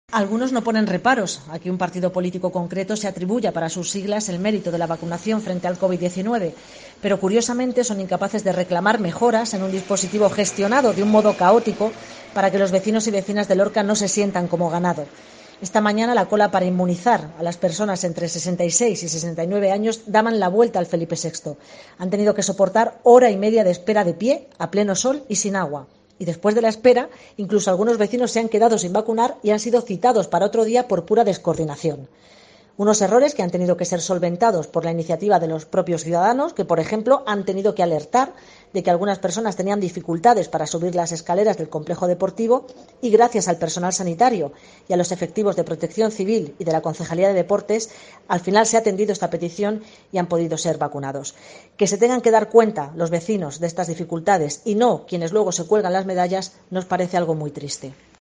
Algunos no ponen reparos a que un partido político concreto se atribuya para sus siglas el mérito de la vacunación frente al COVID-19, pero curiosamente son incapaces de reclamar mejoras en un dispositivo gestionado de un modo caótico para que los vecinos y vecinas de Lorca no se sientan como ganado. Esta mañana la cola para inmunizar a las personas entre 66 y 69 años daban la vuelta al Felipe VI. Han tenido que soportar hora y media de espera de pie, a pleno sol y sin agua. Y después de la espera, incluso algunos vecinos se han quedado sin vacunar y han sido citados para otro día por pura descoordinación. Unos errores que han tenido que ser solventados por la iniciativa de los propios ciudadanos, que, por ejemplo, han tenido que alertar de que algunas personas tenían dificultades para subir las escaleras del complejo deportivo y, gracias al personal sanitario y a los efectivos de Protección Civil y de la Concejalía de Deportes, al final se ha atendido esta petición y han podido ser vacunados. Que se tengan que dar cuenta los vecinos de estas dificultades y no quienes luego se cuelgan las medallas nos parece algo muy triste.